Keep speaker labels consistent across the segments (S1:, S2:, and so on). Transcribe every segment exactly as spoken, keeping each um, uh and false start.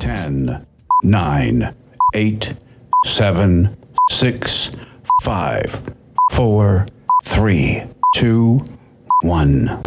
S1: ten, nine, eight, seven, six, five, four, three, two, one.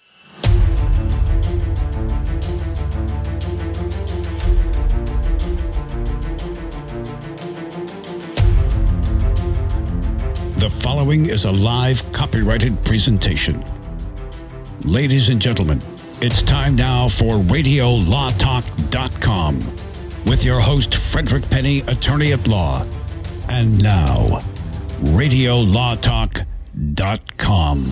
S1: The following is a live copyrighted presentation. Ladies and gentlemen, it's time now for radio law talk dot com with your host, Frederick Penny, attorney at law. And now, radio law talk dot com.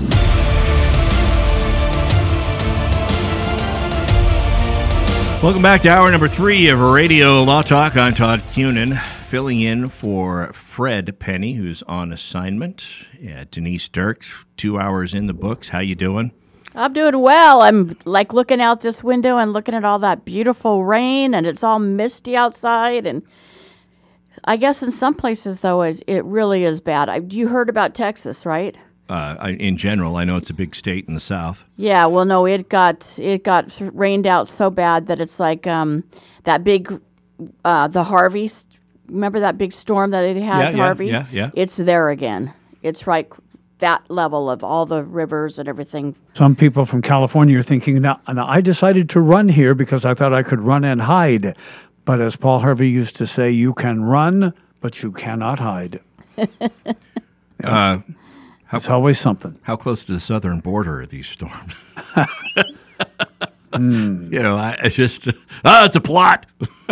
S2: Welcome back to hour number three of Radio Law Talk. I'm Todd Cunin, filling in for Fred Penny, who's on assignment. Yeah, Denise Dirks, two hours in the books. How you doing?
S3: I'm doing well. I'm like looking out this window and looking at all that beautiful rain, and it's all misty outside. And I guess in some places, though, it, it really is bad. I, you heard about Texas, right?
S2: Uh, I, in general, I know it's a big state in the South.
S3: Yeah, well, no, it got it got rained out so bad that it's like um, that big, uh, the Harvey. Remember that big storm that they had,
S2: yeah,
S3: Harvey?
S2: Yeah, yeah, yeah.
S3: It's there again. It's right that level of all the rivers and everything.
S4: Some people from California are thinking, now, now I decided to run here because I thought I could run and hide. But as Paul Harvey used to say, you can run, but you cannot hide.
S2: uh, how,
S4: it's always something.
S2: How close to the southern border are these storms?
S4: mm.
S2: You know, I, it's just, oh, it's a plot.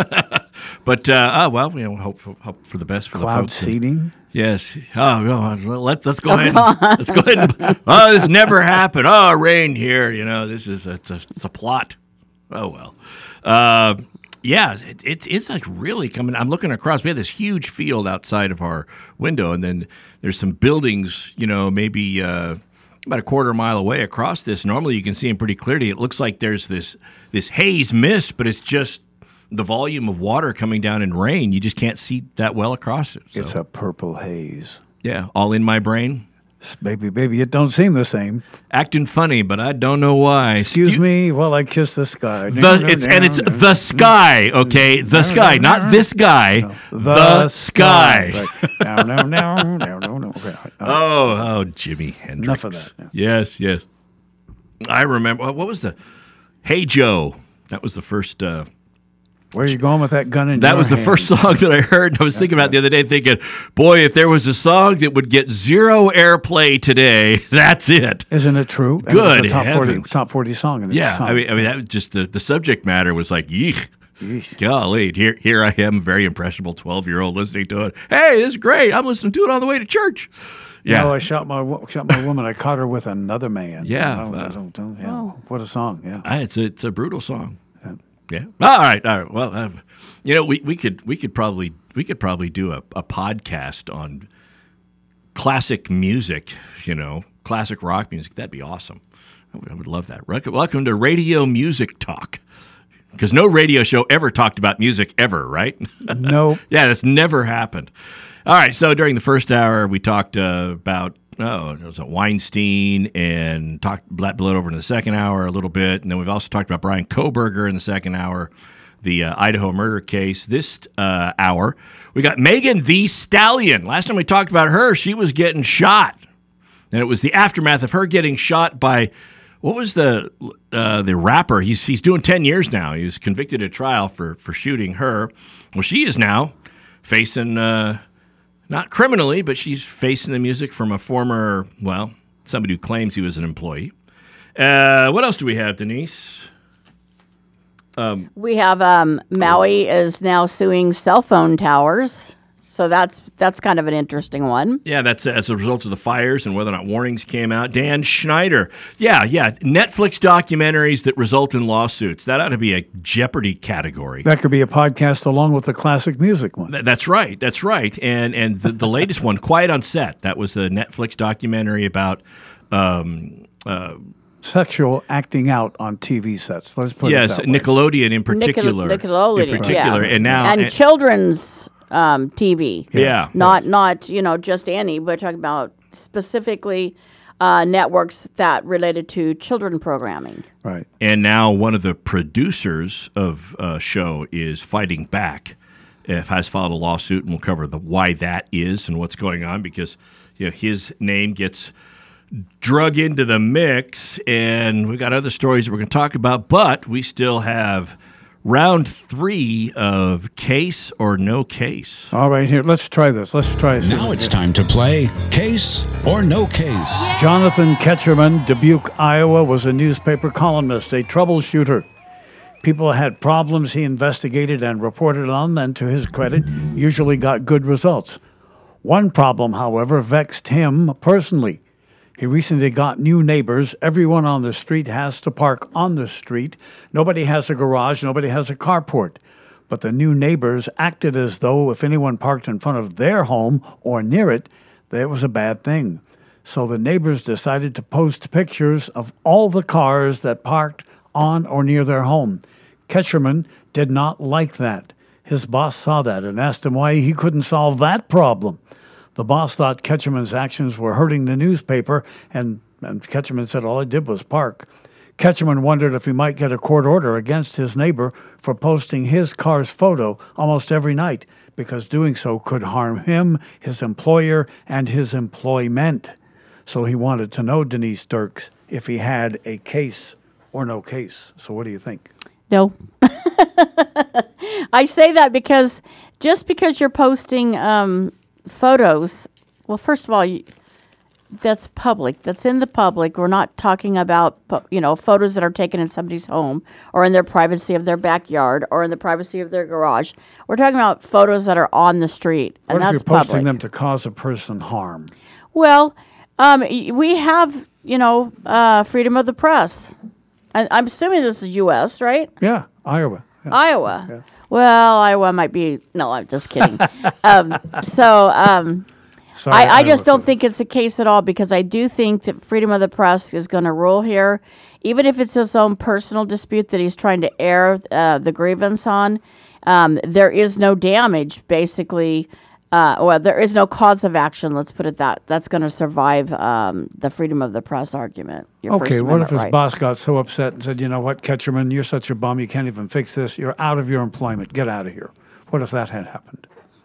S2: But, uh, oh, well, you know, hope, hope for the best for
S4: Cloud
S2: the folks.
S4: seeding?
S2: Yes. Oh, no, let's, let's go ahead. And, let's go ahead. And, oh, this never happened. Oh, rain here. You know, this is a, it's, a, it's a plot. Oh, well. Uh, yeah, it, it, it's like really coming. I'm looking across. We have this huge field outside of our window, and then there's some buildings, you know, maybe uh, about a quarter mile away across this. Normally you can see them pretty clearly. It looks like there's this, this haze mist, but it's just the volume of water coming down in rain. You just can't see that well across it. So.
S4: It's a purple haze.
S2: Yeah, all in my brain.
S4: Baby, baby, it don't seem the same.
S2: Acting funny, but I don't know why.
S4: Excuse
S2: Stu-
S4: me while I kiss the sky.
S2: The, it's, and it's the sky, okay? The sky, not this guy.
S4: No, the,
S2: the sky.
S4: Right. No, no, no, no, no, no. Okay.
S2: Oh, oh, Jimi Hendrix.
S4: Enough of that. Yeah.
S2: Yes, yes. I remember, what was the, Hey Joe. That was the first... Uh,
S4: Where are you going with that gun in
S2: That
S4: your
S2: was the
S4: hand?
S2: first song that I heard. I was thinking about it the other day, thinking, boy, if there was a song that would get zero airplay today, that's it.
S4: Isn't it true? And
S2: Good
S4: it was a top forty,
S2: heavens.
S4: top forty song. In its
S2: Yeah,
S4: time.
S2: I mean, I mean, that was just the, the subject matter was like, yeesh.
S4: Yeesh.
S2: Golly, here, here I am, very impressionable twelve-year-old listening to it. Hey, this is great. I'm listening to it on the way to church. Yeah.
S4: No, I shot my wo- shot my woman. I caught her with another man.
S2: Yeah,
S4: Oh,
S2: uh,
S4: don't- don't- yeah.
S3: Oh.
S4: What a song! Yeah.
S2: Ah, it's a, it's a brutal song.
S4: Yeah.
S2: Yeah. All right. All right. Well, uh, you know, we, we could we could probably we could probably do a, a podcast on classic music. You know, classic rock music. That'd be awesome. I would, I would love that. Welcome to Radio Music Talk. Because no radio show ever talked about music ever, right?
S4: No.
S2: Yeah, that's never happened. All right. So during the first hour, we talked uh, about. Oh, it was a Weinstein, and talked Black Blood over in the second hour a little bit. And then we've also talked about Brian Koberger in the second hour, the uh, Idaho murder case. This uh, hour, we got Megan Thee Stallion. Last time we talked about her, she was getting shot. And it was the aftermath of her getting shot by, what was the uh, the rapper? He's he's doing ten years now. He was convicted at trial for, for shooting her. Well, she is now facing... Uh, Not criminally, but she's facing the music from a former, well, somebody who claims he was an employee. Uh, what else do we have, Denise? Um,
S3: We have um, Maui is now suing cell phone towers. So that's that's kind of an interesting one.
S2: yeah, that's as a result of the fires and whether or not warnings came out. Dan Schneider. Yeah, yeah. Netflix documentaries that result in lawsuits. That ought to be a Jeopardy category.
S4: That could be a podcast along with the classic music one.
S2: Th- That's right. That's right. And and the, the latest one, Quiet on Set. That was a Netflix documentary about... Um, uh,
S4: Sexual acting out on T V sets. Let's put
S2: yes,
S4: it that way.
S2: Nickelodeon in particular.
S3: Nickel- Nickelodeon,
S2: in particular,
S3: yeah.
S2: and now
S3: and,
S2: and-
S3: children's um, T V.
S2: Yeah.
S3: Not not you know just any. We're talking about specifically uh, networks that related to children programming.
S4: Right.
S2: And now one of the producers of a show is fighting back, if has filed a lawsuit, and we'll cover the why that is and what's going on, because you know his name gets drug into the mix, and we've got other stories that we're going to talk about, but we still have round three of Case or No Case.
S4: All right, here, let's try this. Let's try this.
S1: Now it's time to play Case or No Case.
S4: Jonathan Ketcherman, Dubuque, Iowa, was a newspaper columnist, a troubleshooter. People had problems he investigated and reported on, and to his credit, usually got good results. One problem, however, vexed him personally. He recently got new neighbors. Everyone on the street has to park on the street. Nobody has a garage. Nobody has a carport. But the new neighbors acted as though if anyone parked in front of their home or near it, that it was a bad thing. So the neighbors decided to post pictures of all the cars that parked on or near their home. Ketcherman did not like that. His boss saw that and asked him why he couldn't solve that problem. The boss thought Ketcherman's actions were hurting the newspaper, and, and Ketcherman said all he did was park. Ketcherman wondered if he might get a court order against his neighbor for posting his car's photo almost every night, because doing so could harm him, his employer, and his employment. So he wanted to know, Denise Dirks, if he had a case or no case. So what do you think?
S3: No. I say that because just because you're posting um, photos, well, first of all, you, that's public. That's in the public. We're not talking about, you know, photos that are taken in somebody's home or in their privacy of their backyard or in the privacy of their garage. We're talking about photos that are on the street, and
S4: what if
S3: that's
S4: you're posting
S3: public.
S4: them to cause a person harm?
S3: Well, um, y- we have, you know, uh, freedom of the press. I- I'm assuming this is U S, right?
S4: Yeah, Iowa. Yeah.
S3: Iowa.
S4: Yeah.
S3: Well, Iowa might be. No, I'm just kidding. um, so um,
S4: Sorry,
S3: I, I just
S4: Iowa
S3: don't
S4: for
S3: think it's a case at all, because I do think that freedom of the press is going to rule here, even if it's his own personal dispute that he's trying to air uh, the grievance on. Um, there is no damage, basically. Uh, well, there is no cause of action. Let's put it that. That's going to survive um, the freedom of the press argument. Your First
S4: Okay, what if
S3: Amendment
S4: his
S3: rights.
S4: boss got so upset and said, you know what, Ketcherman, you're such a bum, you can't even fix this. You're out of your employment. Get out of here. What if that had happened?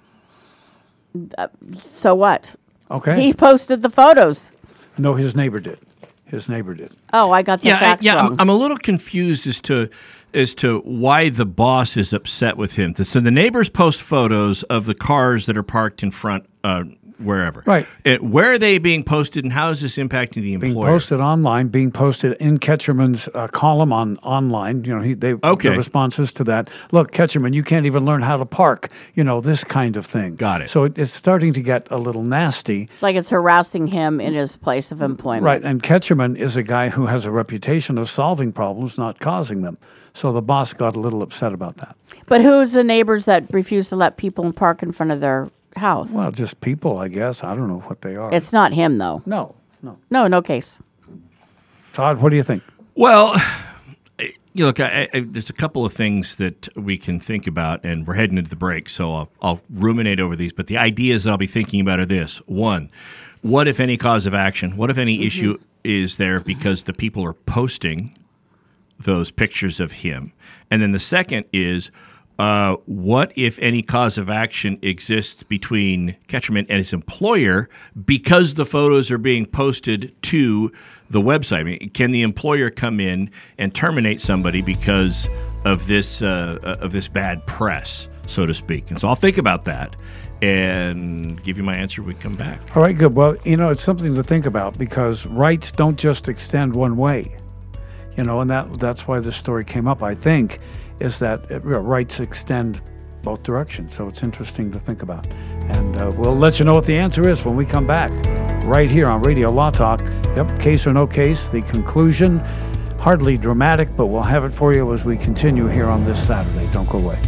S3: So what?
S4: Okay.
S3: He posted the photos.
S4: No, his neighbor did. His neighbor did.
S3: Oh, I got the
S2: Yeah, I,
S3: facts
S2: yeah.
S3: wrong.
S2: I'm, I'm a little confused as to as to why the boss is upset with him. So the neighbors post photos of the cars that are parked in front, uh, wherever.
S4: Right.
S2: It, where are they being posted, and how is this impacting the
S4: Being
S2: employer?
S4: posted online, being posted in Ketcherman's uh, column on online. You know, he they
S2: Okay.
S4: the responses to that. Look, Ketcherman, you can't even learn how to park. You know, this kind of thing.
S2: Got it.
S4: So it, it's starting to get a little nasty.
S3: like it's harassing him in his place of employment.
S4: Right, and Ketcherman is a guy who has a reputation of solving problems, not causing them. So the boss got a little upset about that.
S3: But who's the neighbors that refuse to let people park in front of their house?
S4: Well, just people, I guess. I don't know what they are.
S3: It's not him, though.
S4: no, no.
S3: No, no case.
S4: Todd, what do you think?
S2: Well, you look, I, I, there's a couple of things that we can think about, and we're heading into the break, so I'll, I'll ruminate over these. But the ideas I'll be thinking about are this. One, what, if any, cause of action? What, if any,
S3: Mm-hmm.
S2: issue is there because the people are posting those pictures of him? And then the second is, uh, what, if any, cause of action exists between Ketcherman and his employer because the photos are being posted to the website? I mean, can the employer come in and terminate somebody because of this uh, of this bad press, so to speak? And so I'll think about that and give you my answer when we come back.
S4: All right, good. Well, you know, it's something to think about because rights don't just extend one way. You know, and that that's why this story came up, I think, is that uh, rights extend both directions. So it's interesting to think about. And uh, we'll let you know what the answer is when we come back right here on Radio Law Talk. Yep, case or no case, the conclusion, hardly dramatic, but we'll have it for you as we continue here on this Saturday. Don't go away.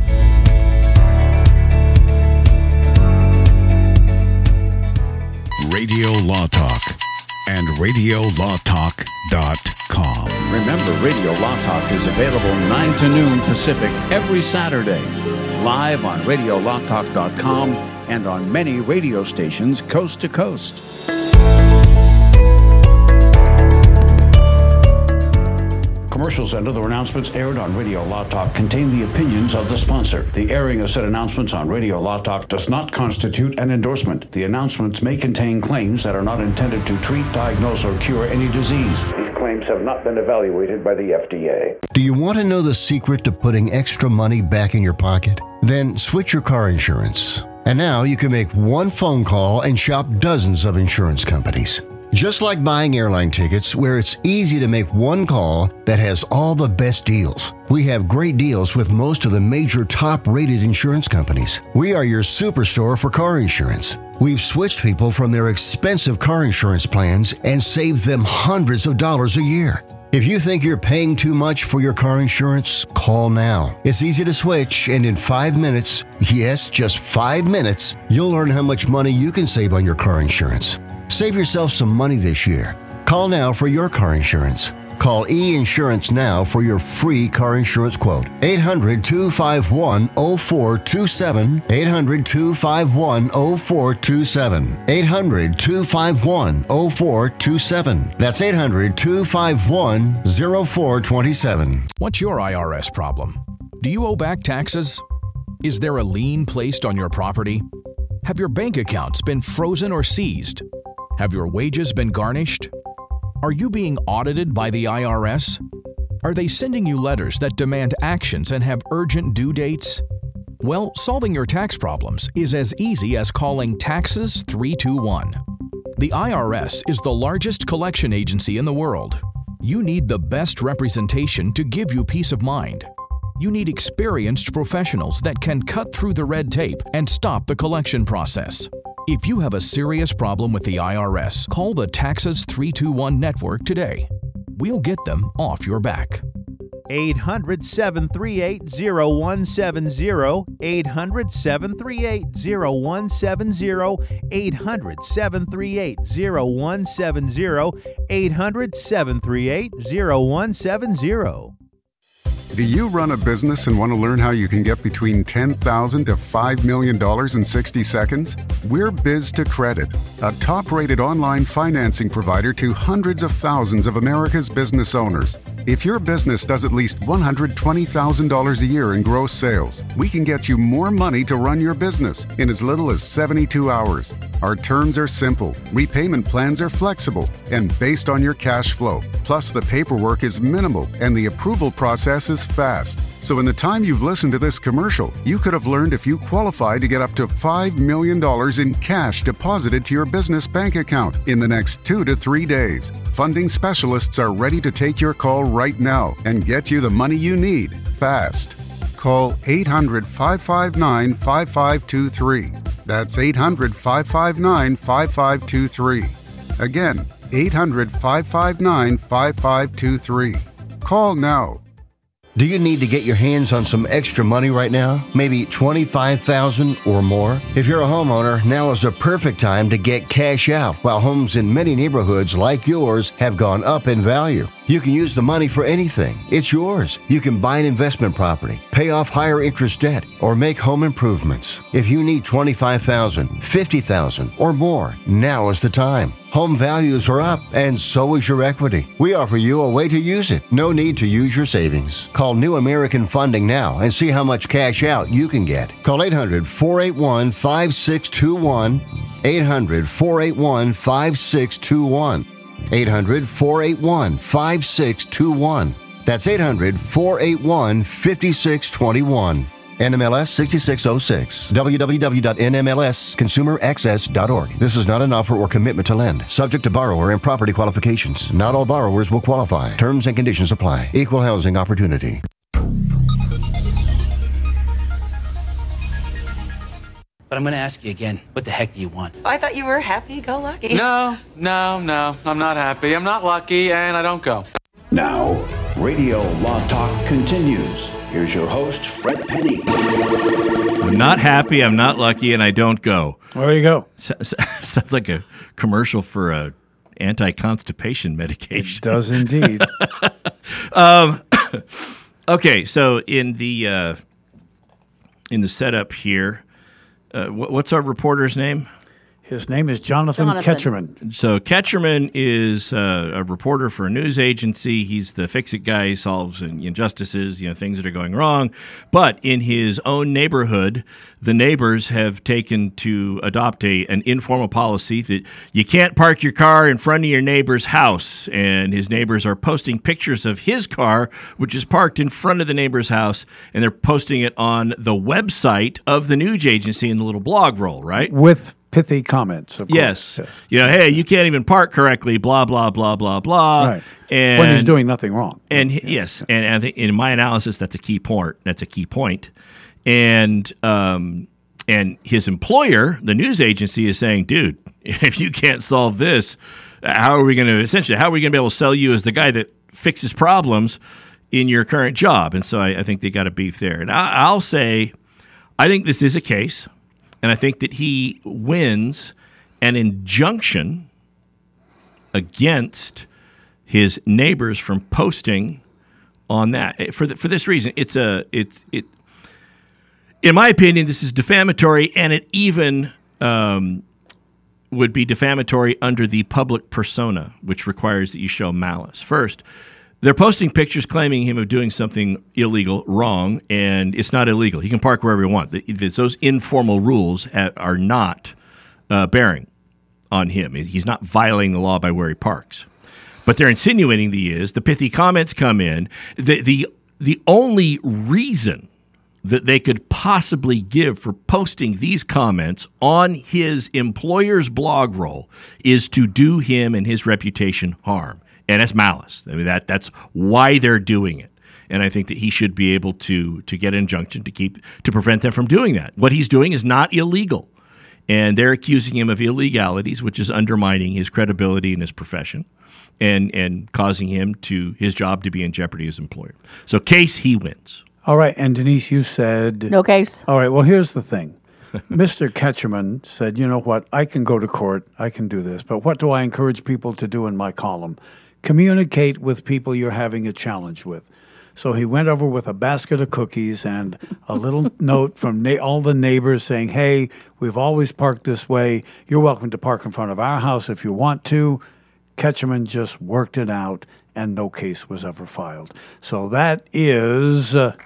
S1: Radio Law Talk and radio law talk dot com.
S5: Remember, Radio Law Talk is available nine to noon Pacific every Saturday, live on radio law talk dot com and on many radio stations coast to coast.
S1: commercials and other announcements aired on Radio Law Talk contain the opinions of the sponsor. The airing of said announcements on Radio Law Talk does not constitute an endorsement. The announcements may contain claims that are not intended to treat, diagnose, or cure any disease. These claims have not been evaluated by the F D A.
S6: Do you want to know the secret to putting extra money back in your pocket? Then switch your car insurance. And now you can make one phone call and shop dozens of insurance companies. Just like buying airline tickets, where it's easy to make one call that has all the best deals. We have great deals with most of the major top-rated insurance companies. We are your superstore for car insurance. We've switched people from their expensive car insurance plans and saved them hundreds of dollars a year. If you think you're paying too much for your car insurance, call now. It's easy to switch, and in five minutes, yes, just five minutes, you'll learn how much money you can save on your car insurance. Save yourself some money this year. Call now for your car insurance. Call E-Insurance now for your free car insurance quote. eight hundred, two five one, oh four two seven. eight hundred, two five one, oh four two seven. eight hundred, two five one, oh four two seven. That's eight hundred, two five one, oh four two seven.
S7: What's your I R S problem? Do you owe back taxes? Is there a lien placed on your property? Have your bank accounts been frozen or seized? Have your wages been garnished? Are you being audited by the I R S? Are they sending you letters that demand actions and have urgent due dates? Well, solving your tax problems is as easy as calling Taxes three two one. The I R S is the largest collection agency in the world. You need the best representation to give you peace of mind. You need experienced professionals that can cut through the red tape and stop the collection process. If you have a serious problem with the I R S, call the Taxes three two one network today. We'll get them off your back.
S8: eight hundred, seven three eight, oh one seven oh. eight hundred, seven three eight, oh one seven oh. eight hundred, seven three eight, oh one seven oh. eight hundred, seven three eight, oh one seven oh.
S9: Do you run a business and want to learn how you can get between ten thousand dollars to five million dollars in sixty seconds? We're Biz to Credit, a top-rated online financing provider to hundreds of thousands of America's business owners. If your business does at least one hundred twenty thousand dollars a year in gross sales, we can get you more money to run your business in as little as seventy-two hours. Our terms are simple, repayment plans are flexible, and based on your cash flow. Plus, the paperwork is minimal and the approval process is fast. So in the time you've listened to this commercial, you could have learned if you qualify to get up to five million dollars in cash deposited to your business bank account in the next two to three days. Funding specialists are ready to take your call right now and get you the money you need fast. Call eight hundred, five five nine, five five two three. That's eight hundred, five five nine, five five two three. Again, eight hundred, five five nine, five five two three. Call now.
S6: Do you need to get your hands on some extra money right now? Maybe twenty-five thousand dollars or more? If you're a homeowner, now is a perfect time to get cash out while homes in many neighborhoods like yours have gone up in value. You can use the money for anything. It's yours. You can buy an investment property, pay off higher interest debt, or make home improvements. If you need twenty-five thousand dollars, fifty thousand dollars, or more, now is the time. Home values are up, and so is your equity. We offer you a way to use it. No need to use your savings. Call New American Funding now and see how much cash out you can get. Call eight hundred, four eight one, five six two one. eight hundred, four eight one, five six two one. eight hundred, four eight one, five six two one. That's eight hundred, four eight one, five six two one. N M L S sixty-six oh six. w w w dot n m l s consumer access dot org. This is not an offer or commitment to lend. Subject to borrower and property qualifications. Not all borrowers will qualify. Terms and conditions apply. Equal housing opportunity.
S10: But I'm going to ask you again, what the heck do you want?
S11: I thought you were happy-go-lucky.
S12: No, no, no. I'm not happy. I'm not lucky, and I don't go.
S1: Now, Radio Law Talk continues. Here's your host, Fred Penny.
S2: I'm not happy, I'm not lucky, and I don't go.
S4: There you go.
S2: Sounds like a commercial for a anti-constipation medication.
S4: It does indeed.
S2: um, okay, so in the uh, in the setup here, uh, what's our reporter's name?
S4: His name is Jonathan,
S3: Jonathan.
S4: Ketcherman.
S2: So Ketcherman is uh, a reporter for a news agency. He's the fix-it guy. He solves injustices, you know, things that are going wrong. But in his own neighborhood, the neighbors have taken to adopt a an informal policy that you can't park your car in front of your neighbor's house. And his neighbors are posting pictures of his car, which is parked in front of the neighbor's house, and they're posting it on the website of the news agency in the little blog roll, right?
S4: With pithy comments, of
S2: Yes.
S4: course.
S2: You know, hey, you can't even park correctly, blah, blah, blah, blah, blah.
S4: Right.
S2: And,
S4: when he's doing nothing wrong.
S2: And he- yes, and I think in my analysis, that's a key point. That's a key point. And um, and his employer, the news agency, is saying, dude, if you can't solve this, how are we going to, essentially, how are we going to be able to sell you as the guy that fixes problems in your current job? And so I, I think they got a beef there. And I, I'll say, I think this is a case. And I think that he wins an injunction against his neighbors from posting on that. For the, for this reason, it's a it's it. In my opinion, this is defamatory, and it even um, would be defamatory under the public persona, which requires that you show malice. First, they're posting pictures claiming him of doing something illegal, wrong, and it's not illegal. He can park wherever he wants. Those informal rules ha- are not uh, bearing on him. He's not violating the law by where he parks. But they're insinuating that he is. The pithy comments come in. The, the, the only reason that they could possibly give for posting these comments on his employer's blog roll is to do him and his reputation harm. And that's malice. I mean, that that's why they're doing it. And I think that he should be able to to get an injunction to keep to prevent them from doing that. What he's doing is not illegal. And they're accusing him of illegalities, which is undermining his credibility in his profession and and causing him to his job to be in jeopardy as employer. So case he wins.
S4: All right, and Denise, you said...
S3: No case.
S4: All right, well, here's the thing. Mister Ketcherman said, you know what, I can go to court, I can do this, but what do I encourage people to do in my column? Communicate with people you're having a challenge with. So he went over with a basket of cookies and a little note from na- all the neighbors saying, hey, we've always parked this way. You're welcome to park in front of our house if you want to. Ketcherman just worked it out, and no case was ever filed. So that is uh,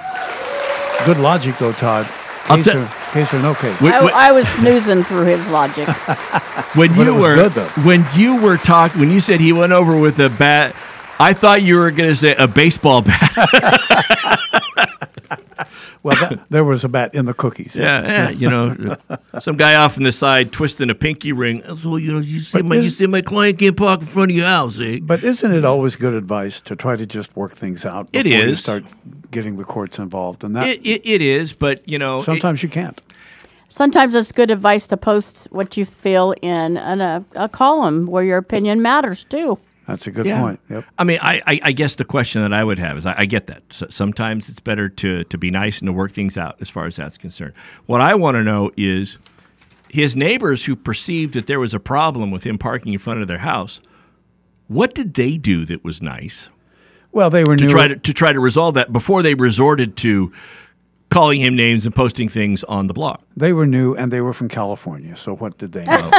S4: good logic, though, Todd. Case,
S2: t-
S4: or, case or no case.
S2: Wait, wait.
S3: I, I was snoozing through his logic.
S2: When
S4: But
S2: you
S4: it was
S2: were
S4: good, though.
S2: when you were talking, when you said he went over with a bat, I thought you were going to say a baseball bat.
S4: Well, that, there was a bat in the cookies.
S2: Yeah, yeah, you know, some guy off on the side twisting a pinky ring. So you know, you say
S4: But
S2: my you
S4: is-
S2: say my client can't park in front of your house, eh?
S4: But isn't it always good advice to try to just work things out
S2: It
S4: before you
S2: is.
S4: start getting the courts involved? And that
S2: It, it, it is, but you know,
S4: sometimes you can't.
S3: Sometimes it's good advice to post what you feel in an, a, a column where your opinion matters, too.
S4: That's a good
S2: Yeah.
S4: point. Yep.
S2: I mean, I, I, I guess the question that I would have is, I, I get that. So sometimes it's better to, to be nice and to work things out as far as that's concerned. What I want to know is his neighbors who perceived that there was a problem with him parking in front of their house, what did they do that was nice
S4: Well, they were
S2: to
S4: new.
S2: try to, to try to resolve that before they resorted to calling him names and posting things on the blog?
S4: They were new, and they were from California. So what did they know?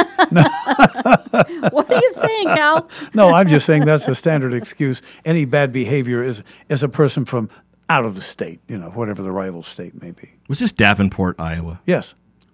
S3: What are you saying, Cal?
S4: No, I'm just saying that's a standard excuse. Any bad behavior is is a person from out of the state, you know, whatever the rival state may be.
S2: Was this Davenport, Iowa?
S4: Yes.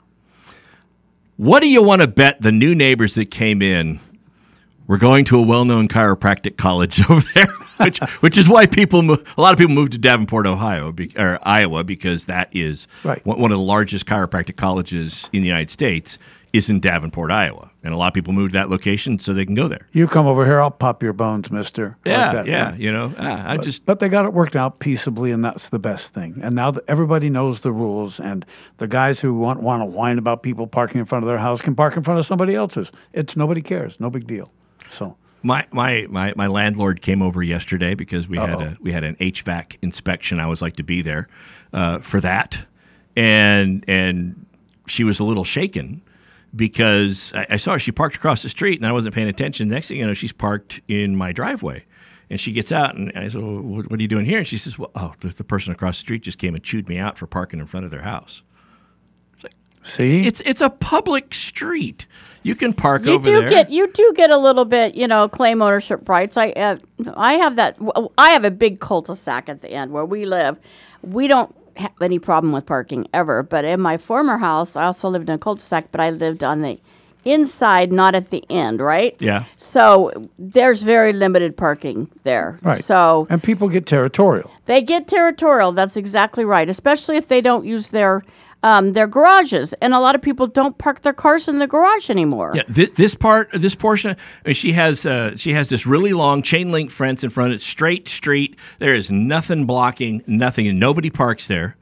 S2: What do you want to bet the new neighbors that came in were going to a well-known chiropractic college over there, which which is why people mo- a lot of people moved to Davenport, Ohio, be, or Iowa, because that is
S4: Right.
S2: one, one of the largest chiropractic colleges in the United States is in Davenport, Iowa, and a lot of people moved to that location so they can go there.
S4: You come over here, I'll pop your bones, mister. Like
S2: Yeah,
S4: that,
S2: yeah,
S4: right?
S2: you know, ah, I
S4: But,
S2: just
S4: but they got it worked out peaceably, and that's the best thing. And now that everybody knows the rules, and the guys who want want to whine about people parking in front of their house can park in front of somebody else's. It's nobody cares, no big deal. So
S2: My, my my my landlord came over yesterday because we had
S4: Uh-oh.
S2: a we had an H V A C inspection. I always like to be there uh, for that, and and she was a little shaken because I, I saw her. She parked across the street, and I wasn't paying attention. Next thing you know, she's parked in my driveway, and she gets out, and I said, well, what, "What are you doing here?" And she says, "Well, oh, the, the person across the street just came and chewed me out for parking in front of their house."
S4: See?
S2: It's it's a public street. You can park
S3: you
S2: over
S3: do
S2: there.
S3: Get, you do get a little bit, you know, claim ownership rights. I uh, I have that. I have a big cul-de-sac at the end where we live. We don't have any problem with parking ever. But in my former house, I also lived in a cul-de-sac, but I lived on the inside, not at the end, right?
S2: Yeah.
S3: So there's very limited parking there.
S4: Right.
S3: So
S4: and people get territorial.
S3: They get territorial. That's exactly right, especially if they don't use their um, their garages. And a lot of people don't park their cars in the garage anymore.
S2: Yeah, this, this part, this portion, I mean, she has uh, she has this really long chain link fence in front of it, straight street. There is nothing blocking, nothing, and nobody parks there.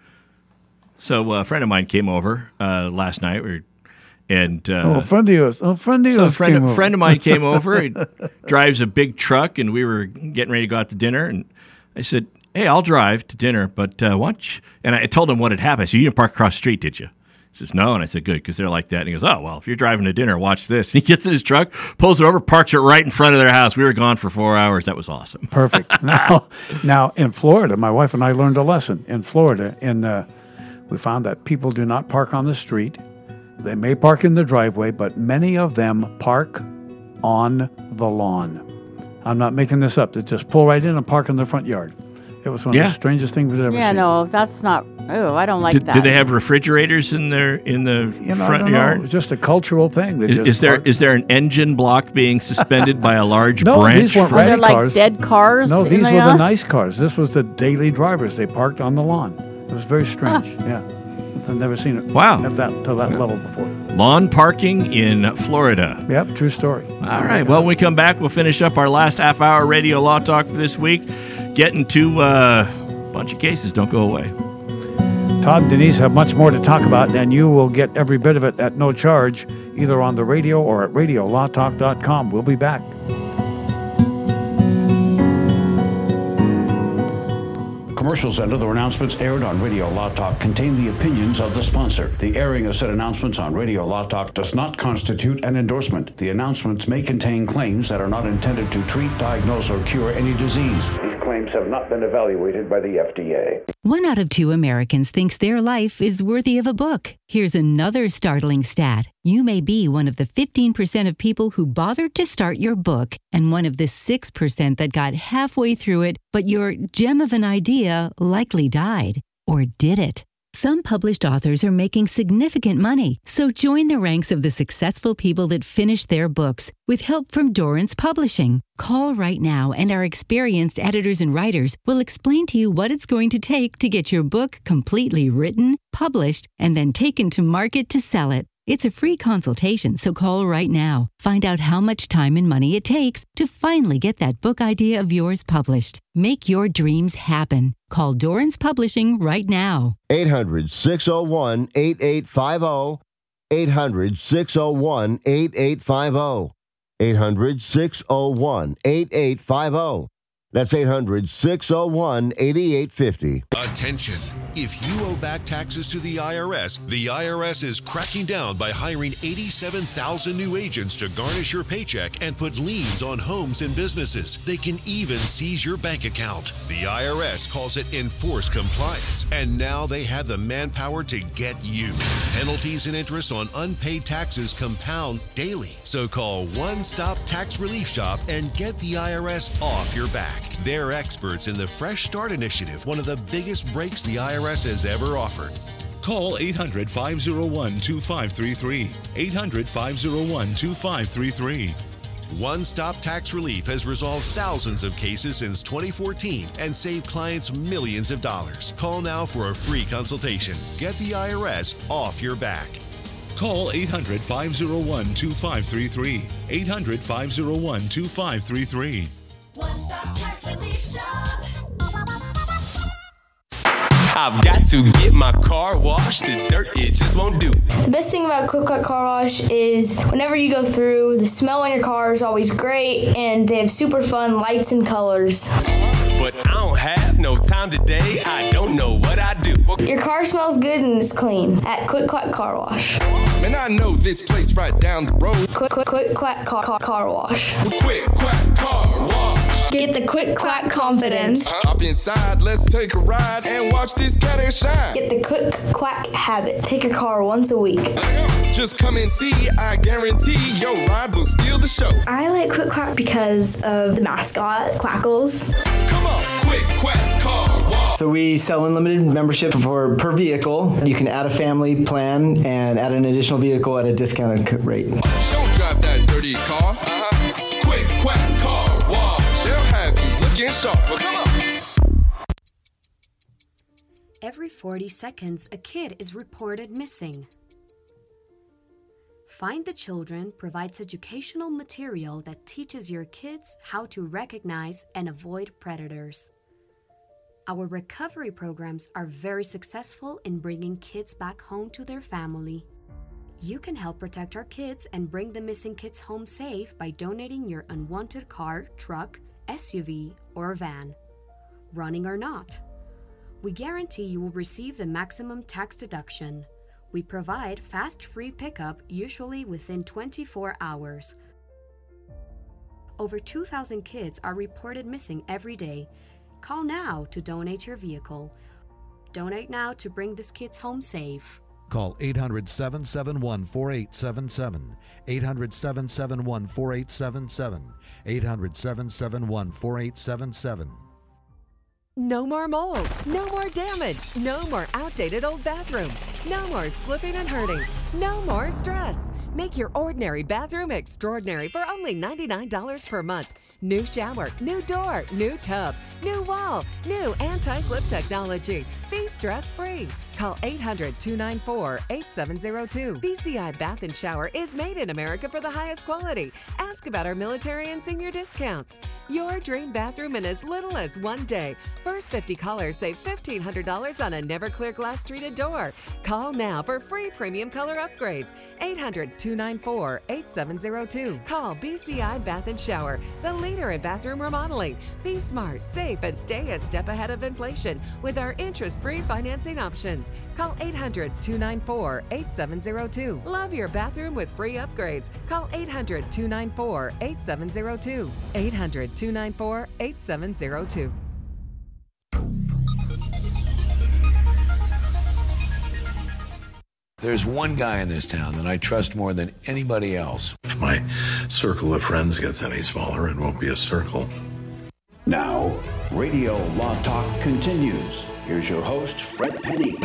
S2: So uh, a friend of mine came over uh, last night. We were And uh,
S4: oh, a friend of yours, a friend of
S2: so
S4: yours
S2: a friend,
S4: came
S2: a
S4: over.
S2: friend of mine came over. He drives a big truck, and we were getting ready to go out to dinner. And I said, "Hey, I'll drive to dinner, but uh, watch." And I told him what had happened. So you didn't park across the street, did you? He says, "No." And I said, "Good, because they're like that." And he goes, "Oh, well, if you're driving to dinner, watch this." And he gets in his truck, pulls it over, parks it right in front of their house. We were gone for four hours. That was awesome.
S4: Perfect. now, now in Florida, my wife and I learned a lesson. In Florida, in uh, we found that people do not park on the street. They may park in the driveway, but many of them park on the lawn. I'm not making this up. They just pull right in and park in the front yard. It was one
S2: Yeah.
S4: of the strangest things we've ever
S3: Yeah,
S4: seen.
S3: no, that's not. Oh, I don't like
S2: Did,
S3: that.
S2: did they have refrigerators in their in the
S4: You know, I
S2: front
S4: don't know.
S2: yard?
S4: It's just a cultural thing. They
S2: Is,
S4: just
S2: is there
S4: park-
S2: is there an engine block being suspended by a large
S4: No,
S2: branch?
S4: these weren't
S2: from-
S3: Are there
S4: rented
S3: like
S4: cars.
S3: dead cars?
S4: No,
S3: in
S4: these were the
S3: yard?
S4: nice cars. This was the daily drivers. They parked on the lawn. It was very strange. Yeah, I've never seen it.
S2: Wow.
S4: at that to that level before.
S2: Lawn parking in Florida.
S4: Yep, true story.
S2: All right. Well, when we come back, we'll finish up our last half hour radio law talk for this week. Getting to uh, a bunch of cases. Don't go away.
S4: Todd and Denise have much more to talk about, and you will get every bit of it at no charge, either on the radio or at radio law talk dot com. We'll be back.
S13: Commercials and other announcements aired on Radio Law Talk contain the opinions of the sponsor. The airing of said announcements on Radio Law Talk does not constitute an endorsement. The announcements may contain claims that are not intended to treat, diagnose, or cure any disease. These claims have not been evaluated by the F D A.
S14: One out of two Americans thinks their life is worthy of a book. Here's another startling stat. You may be one of the fifteen percent of people who bothered to start your book and one of the six percent that got halfway through it, but your gem of an idea likely died. Or did it? Some published authors are making significant money, so join the ranks of the successful people that finished their books with help from Dorrance Publishing. Call right now and our experienced editors and writers will explain to you what it's going to take to get your book completely written, published, and then taken to market to sell it. It's a free consultation, so call right now. Find out how much time and money it takes to finally get that book idea of yours published. Make your dreams happen. Call Dorrance Publishing right now.
S6: eight hundred, six oh one, eight eight five oh. eight hundred, six oh one, eight eight five oh. eight hundred, six oh one, eight eight five oh. That's eight hundred, six oh one, eight eight five oh.
S15: Attention. If you owe back taxes to the I R S, the I R S is cracking down by hiring eighty-seven thousand new agents to garnish your paycheck and put liens on homes and businesses. They can even seize your bank account. The I R S calls it enforced compliance, and now they have the manpower to get you. Penalties and interest on unpaid taxes compound daily. So call One Stop Tax Relief Shop and get the I R S off your back. They're experts in the Fresh Start Initiative, one of the biggest breaks the I R S has ever offered.
S16: Call eight hundred, five oh one, two five three three. eight hundred, five oh one, two five three three.
S15: One Stop Tax Relief has resolved thousands of cases since twenty fourteen and saved clients millions of dollars. Call now for a free consultation. Get the I R S off your back.
S16: Call eight hundred, five oh one, two five three three. eight hundred, five oh one, two five three three.
S17: One Stop Tax Relief Shop.
S18: I've got to get my car washed. This dirt, it just won't do.
S19: The best thing about Quick Quack Car Wash is whenever you go through, the smell on your car is always great, and they have super fun lights and colors.
S18: But I don't have no time today. I don't know what I do.
S19: Your car smells good and it's clean at Quick Quack Car Wash.
S18: Man, I know this place right down the road.
S19: Quick Quick Quick Quack Car, car, car Wash.
S18: Quick Quack Car Wash.
S19: Get the quick quack confidence.
S18: Hop inside, let's take a ride and watch this cat and shine.
S19: Get the quick quack habit. Take your car once a week.
S18: Just come and see, I guarantee your ride will steal the show.
S19: I like Quick Quack because of the mascot, Quackles.
S18: Come on, Quick Quack Car Wash.
S20: So we sell unlimited membership for per vehicle. You can add a family plan and add an additional vehicle at a discounted rate.
S18: Don't drive that dirty car. Uh-huh. Quick Quack Car Wash. They'll have you looking sharp. Well, come on.
S21: Every forty seconds, a kid is reported missing. Find the Children provides educational material that teaches your kids how to recognize and avoid predators. Our recovery programs are very successful in bringing kids back home to their family. You can help protect our kids and bring the missing kids home safe by donating your unwanted car, truck, S U V, or van, running or not. We guarantee you will receive the maximum tax deduction. We provide fast free pickup, usually within twenty-four hours. Over two thousand kids are reported missing every day. Call now to donate your vehicle. Donate now to bring these kids home safe.
S22: Call eight hundred, seven seven one, four eight seven seven, eight hundred, seven seven one, four eight seven seven, eight hundred, seven seven one, four eight seven seven.
S23: No more mold, no more damage, no more outdated old bathroom, no more slipping and hurting, no more stress. Make your ordinary bathroom extraordinary for only ninety-nine dollars per month. New shower, new door, new tub, new wall, new anti-slip technology. Be stress-free. Call eight hundred, two nine four, eight seven zero two. B C I Bath and Shower is made in America for the highest quality. Ask about our military and senior discounts. Your dream bathroom in as little as one day. First fifty callers save fifteen hundred dollars on a never clear glass treated door. Call now for free premium color upgrades. eight hundred, two nine four, eight seven zero two. Call B C I Bath and Shower, the leader in bathroom remodeling. Be smart, safe, and stay a step ahead of inflation with our interest-free financing options. Call eight hundred, two nine four, eight seven zero two. Love your bathroom with free upgrades. Call eight hundred, two nine four, eight seven zero two. eight hundred, two nine four, eight seven zero two.
S24: There's one guy in this town that I trust more than anybody else.
S25: If my circle of friends gets any smaller, it won't be a circle.
S13: Now, Radio Law Talk continues. Here's your host, Fred Penny.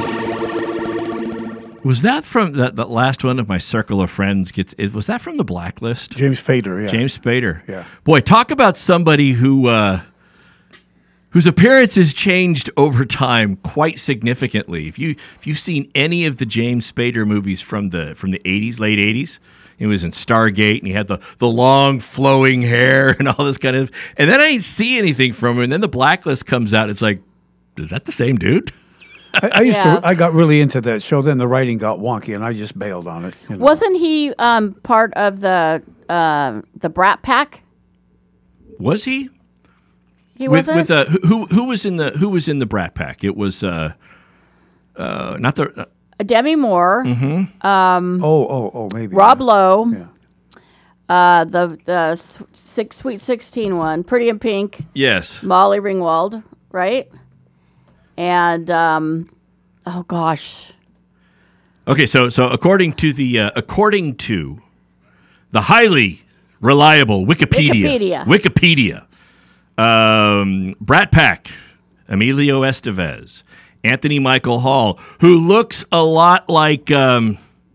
S2: Was that from that, that last one of my circle of friends? Gets it, was that from The Blacklist?
S4: James Spader, yeah.
S2: James Spader.
S4: Yeah.
S2: Boy, talk about somebody who uh, whose appearance has changed over time quite significantly. If you if you've seen any of the James Spader movies from the from the eighties, late eighties, he was in Stargate and he had the, the long flowing hair and all this kind of. And then I didn't see anything from him. And then The Blacklist comes out. It's like, is that the same dude?
S4: I, I used
S3: Yeah.
S4: to. I got really into that show. Then the writing got wonky, and I just bailed on it. you know.
S3: Wasn't he um, part of the uh, the Brat Pack?
S2: Was he?
S3: He
S2: with,
S3: wasn't.
S2: with uh, who, who who was in the who was in the Brat Pack? It was uh, uh, not the uh,
S3: Demi Moore.
S2: Mhm.
S3: Um,
S4: Oh, oh, oh, maybe.
S3: Rob Lowe. Uh, the the six, Sweet sixteen one, Pretty in Pink.
S2: yes.
S3: Molly Ringwald, right? And um, oh gosh,
S2: Okay, so so according to the uh, according to the highly reliable Wikipedia,
S3: Wikipedia.
S2: Wikipedia, um, Brat Pack, Emilio Estevez, Anthony Michael Hall, who looks a lot like um,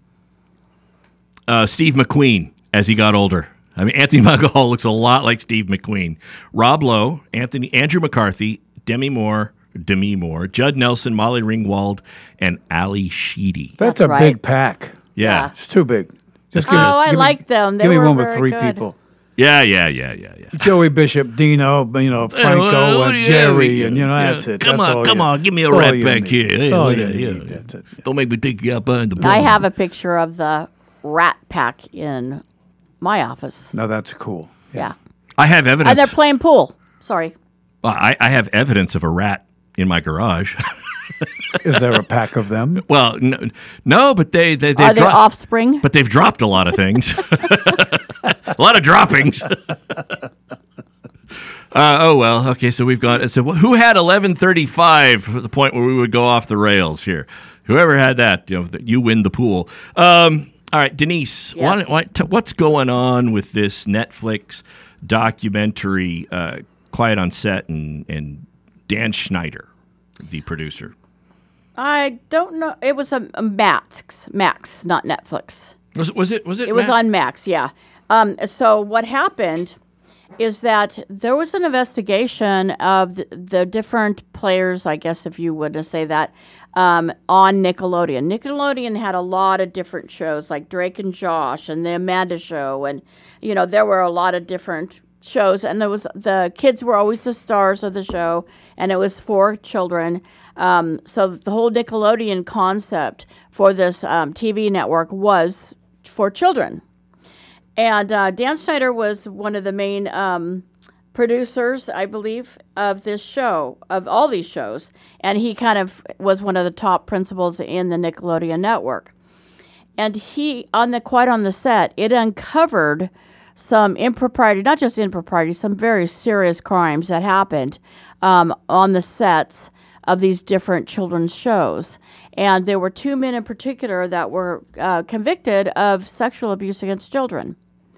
S2: uh, Steve McQueen as he got older. I mean, Anthony Michael Hall looks a lot like Steve McQueen. Rob Lowe, Anthony Andrew McCarthy, Demi Moore. Demi Moore, Judd Nelson, Molly Ringwald, and Ali Sheedy.
S4: That's,
S3: That's
S4: a
S3: right.
S4: big pack.
S2: Yeah.
S4: It's too big. Just
S3: Oh, I like them. They
S4: give me
S3: were
S4: one with
S3: very
S4: three
S3: good.
S4: people.
S2: Yeah, yeah, yeah, yeah, yeah.
S4: Joey Bishop, Dino, you know, Franco,
S2: well,
S4: and
S2: yeah,
S4: Jerry,
S2: yeah,
S4: and you know
S2: yeah.
S4: that's it.
S2: Come
S4: That's
S2: on,
S4: all
S2: come
S4: you-
S2: on, give me a
S4: that's all
S2: rat
S4: you
S2: back
S4: need.
S2: here.
S4: That's
S2: Hey,
S4: all
S2: yeah,
S4: you
S2: yeah,
S4: need.
S2: yeah.
S4: That's it.
S2: Don't make me take you out behind the
S3: I
S2: bar.
S3: have a picture of the Rat Pack in my office.
S4: No, that's cool.
S3: Yeah,
S2: I have evidence.
S3: and they're playing pool. Sorry.
S2: Well, I, I have evidence of a rat in my garage.
S4: Is there a pack of them?
S2: Well, no, no but they they
S3: Are
S2: they've
S3: they
S2: dro-
S3: offspring?
S2: But they've dropped a lot of things. A lot of droppings. Uh, oh, well, okay, so we've got, so who had eleven thirty-five at the point where we would go off the rails here? Whoever had that, you know, you win the pool. Um, all right, Denise,
S3: Yes.
S2: why, why, t- what's going on with this Netflix documentary, uh, Quiet on Set, and, and Dan Schneider, the producer?
S3: I don't know. It was a, a Max, Max, not Netflix.
S2: Was it? Was it? Was it?
S3: It was
S2: Matt?
S3: on Max. Yeah. Um, so what happened is that there was an investigation of the, the different players, I guess, if you would say that, um, on Nickelodeon. Nickelodeon had a lot of different shows, like Drake and Josh and the Amanda Show, and you know there were a lot of different shows, and there was the kids were always the stars of the show, and it was for children. Um, so the whole Nickelodeon concept for this um, T V network was for children. And uh, Dan Schneider was one of the main um, producers, I believe, of this show, of all these shows. And he kind of was one of the top principals in the Nickelodeon network. And he, on the Quiet on the Set, it uncovered some impropriety, not just impropriety, some very serious crimes that happened um, on the sets of these different children's shows. And there were two men in particular that were uh, convicted of sexual abuse against children.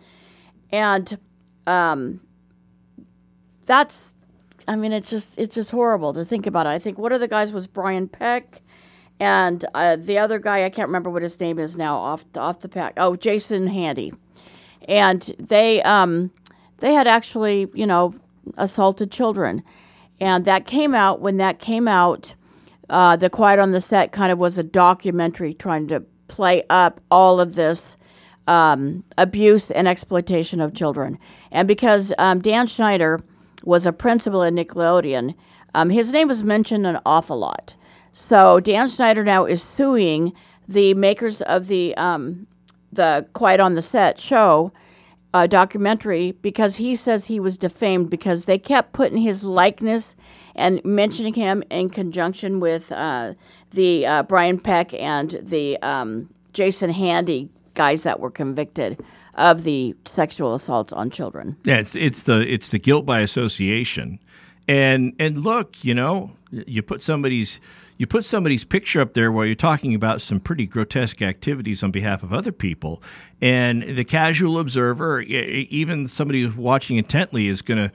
S3: And um, that's, I mean, it's just it's just horrible to think about it. I think one of the guys was Brian Peck, and uh, the other guy, I can't remember what his name is now off off the pack. Oh, Jason Handy. And they um, they had actually, you know, assaulted children. And that came out, when that came out, uh, the Quiet on the Set kind of was a documentary trying to play up all of this um, abuse and exploitation of children. And because um, Dan Schneider was a principal at Nickelodeon, um, his name was mentioned an awful lot. So Dan Schneider now is suing the makers of the um, the Quiet on the Set show uh, documentary because he says he was defamed because they kept putting his likeness and mentioning him in conjunction with uh, the uh, Brian Peck and the um, Jason Handy guys that were convicted of the sexual assaults on children.
S2: Yeah, it's it's the it's the guilt by association, and and look, you know, you put somebody's you put somebody's picture up there while you're talking about some pretty grotesque activities on behalf of other people, and the casual observer, even somebody who's watching intently, is going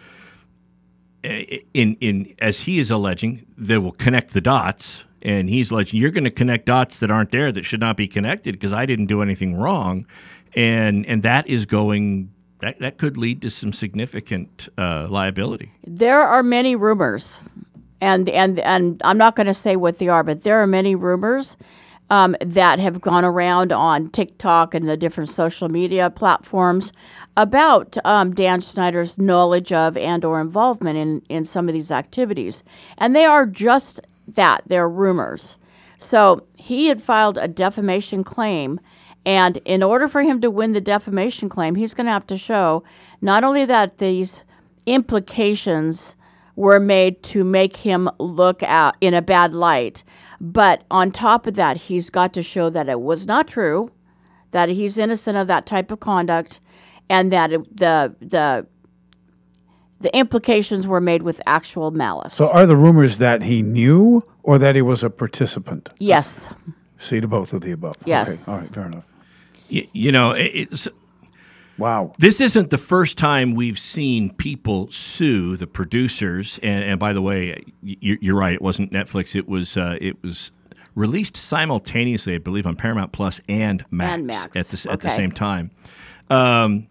S2: to, in in as he is alleging, they will connect the dots. And he's alleging you're going to connect dots that aren't there, that should not be connected because I didn't do anything wrong. And and that is going, that, that could lead to some significant uh, liability.
S3: There are many rumors, and, and, and I'm not going to say what they are, but there are many rumors um, that have gone around on TikTok and the different social media platforms about um, Dan Schneider's knowledge of and or involvement in, in some of these activities. And they are just that, they're rumors. So he had filed a defamation claim, and in order for him to win the defamation claim, he's going to have to show not only that these implications were made to make him look out in a bad light, but on top of that, he's got to show that it was not true, that he's innocent of that type of conduct, and that it, the the the implications were made with actual malice.
S4: So are the rumors that he knew or that he was a participant?
S3: Yes.
S4: See to both of the above.
S3: Yes.
S4: Okay. All right, fair enough.
S2: You, you know, it's...
S4: Wow.
S2: This isn't the first time we've seen people sue the producers. And, and by the way, you, you're right. It wasn't Netflix. It was uh, it was released simultaneously, I believe, on Paramount Plus and Max,
S3: and Max.
S2: at the
S3: okay.
S2: at the same time. Um,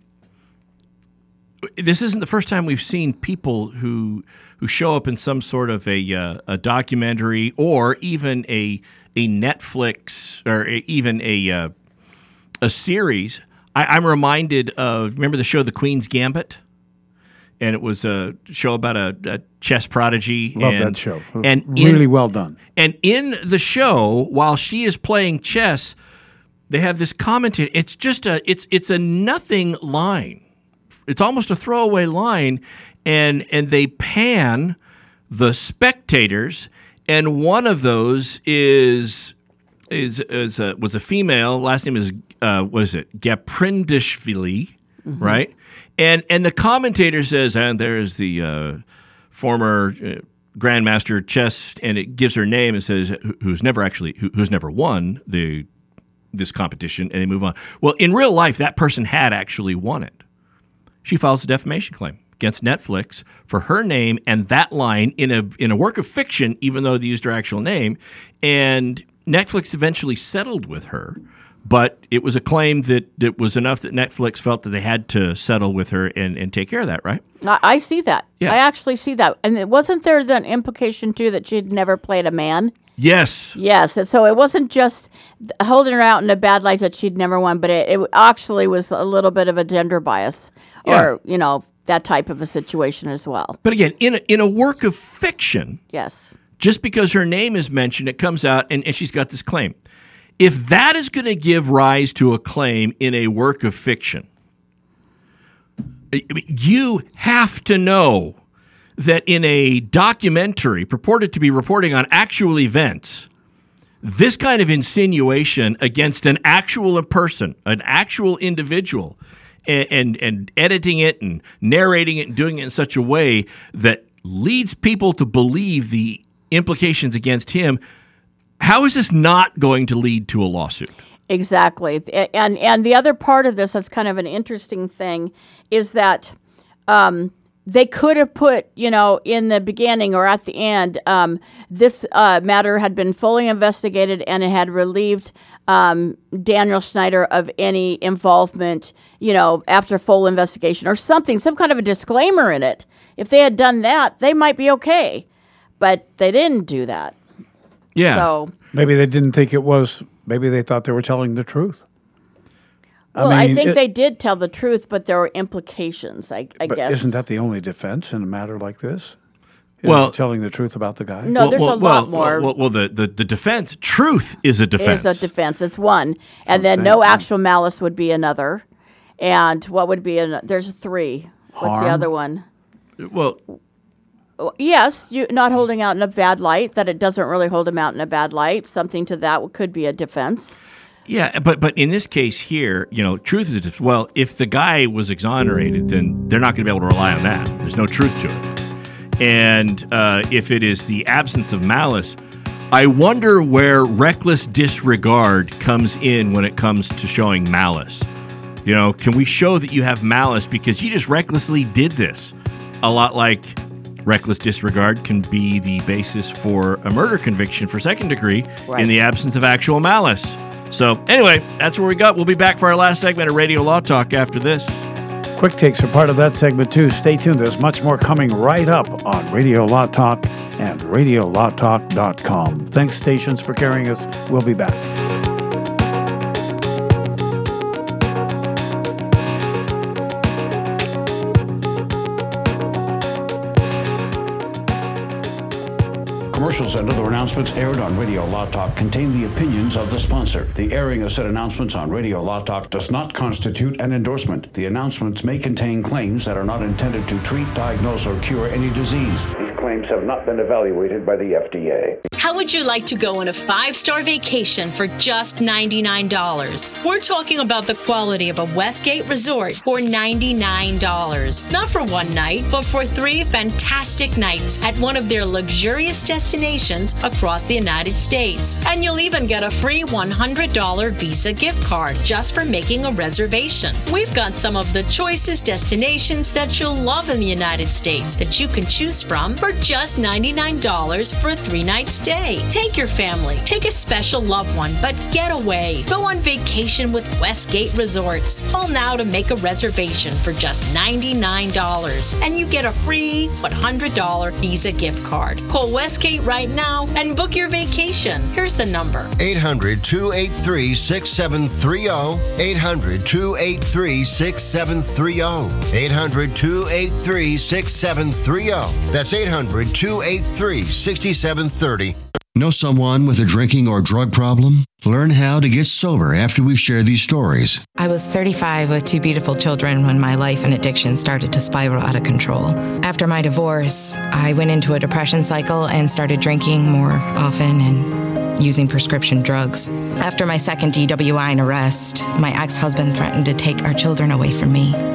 S2: this isn't the first time we've seen people who who show up in some sort of a uh, a documentary or even a a Netflix or a, even a uh, a series. I, I'm reminded of, remember the show The Queen's Gambit? And it was a show about a, a chess prodigy.
S4: Love
S2: and,
S4: that show.
S2: And
S4: really
S2: in,
S4: well done.
S2: And in the show, while she is playing chess, they have this commentary. It's just a it's it's a nothing line. It's almost a throwaway line, and and they pan the spectators, and one of those is is is a, was a female. Last name is uh, what is it? Gaprindishvili, mm-hmm. right? And and the commentator says, and there's the uh, former uh, Grandmaster chess, and it gives her name and says who's never actually who, who's never won the this competition, and they move on. Well, in real life, that person had actually won it. She files a defamation claim against Netflix for her name and that line in a in a work of fiction, even though they used her actual name. And Netflix eventually settled with her, but it was a claim that it was enough that Netflix felt that they had to settle with her and, and take care of that, right?
S3: I, I see that.
S2: Yeah.
S3: I actually see that. And it wasn't there an implication, too, that she'd never played a man?
S2: Yes.
S3: Yes. And so it wasn't just holding her out in a bad light that she'd never won, but it, it actually was a little bit of a gender bias or, yeah. you know, that type of a situation as well.
S2: But again, in a, in a work of fiction,
S3: yes,
S2: just because her name is mentioned, it comes out and, and she's got this claim. If that is going to give rise to a claim in a work of fiction, you have to know that in a documentary purported to be reporting on actual events, this kind of insinuation against an actual person, an actual individual, and, and, and editing it and narrating it and doing it in such a way that leads people to believe the implications against him, how is this not going to lead to a lawsuit?
S3: Exactly. And and the other part of this that's kind of an interesting thing is that um, they could have put, you know, in the beginning or at the end, um, this uh, matter had been fully investigated and it had relieved um, Daniel Snyder of any involvement, you know, after full investigation or something, some kind of a disclaimer in it. If they had done that, they might be okay. But they didn't do that.
S2: Yeah.
S3: So
S4: maybe they didn't think it was, maybe they thought they were telling the truth.
S3: Well, I, mean, I think
S4: it,
S3: they did tell the truth, but there were implications, I, I
S4: but
S3: guess.
S4: Isn't that the only defense in a matter like this? Is
S2: well,
S4: telling the truth about the guy?
S3: No,
S2: well,
S3: there's
S2: well,
S3: a lot
S2: well,
S3: more.
S2: Well, well, the, the, the defense, truth is a defense.
S3: Is a defense. It's one. And then no actual malice would be another. And what would be another? There's three.
S4: Harm?
S3: What's the other one?
S2: Well...
S3: Yes, you not holding out in a bad light, that it doesn't really hold him out in a bad light. Something to that could be a defense.
S2: Yeah, but but in this case here, you know, truth is, well, if the guy was exonerated, then they're not going to be able to rely on that. There's no truth to it. And uh, if it is the absence of malice, I wonder where reckless disregard comes in when it comes to showing malice. You know, can we show that you have malice because you just recklessly did this? A lot like... reckless disregard can be the basis for a murder conviction for second degree right. in the absence of actual malice. So anyway, that's where we got. We'll be back for our last segment of Radio Law Talk after this.
S4: Quick takes are part of that segment too. Stay tuned. There's much more coming right up on Radio Law Talk and radio law talk dot com. Thanks, stations, for carrying us. We'll be back.
S13: Commercials and other announcements aired on Radio Law Talk contain the opinions of the sponsor. The airing of said announcements on Radio Law Talk does not constitute an endorsement. The announcements may contain claims that are not intended to treat, diagnose, or cure any disease. These claims have not been evaluated by the F D A.
S5: How would you like to go on a five-star vacation for just ninety-nine dollars? We're talking about the quality of a Westgate resort for ninety-nine dollars. Not for one night, but for three fantastic nights at one of their luxurious destinations across the United States. And you'll even get a free one hundred dollars Visa gift card just for making a reservation. We've got some of the choicest destinations that you'll love in the United States that you can choose from for just ninety-nine dollars for a three-night stay. Take your family, take a special loved one, but get away. Go on vacation with Westgate Resorts. Call now to make a reservation for just ninety-nine dollars, and you get a free one hundred dollars Visa gift card. Call Westgate right now and book your vacation. Here's the number.
S6: eight hundred, two eight three, six seven three zero. eight hundred, two eight three, six seven three zero. eight hundred, two eight three, six seven three zero. That's eight hundred, two eight three, six seven three zero.
S7: Know someone with a drinking or drug problem? Learn how to get sober after we share these stories.
S8: I was thirty-five with two beautiful children when my life and addiction started to spiral out of control. After my divorce, I went into a depression cycle and started drinking more often and using prescription drugs. After my second D W I and arrest, my ex-husband threatened to take our children away from me.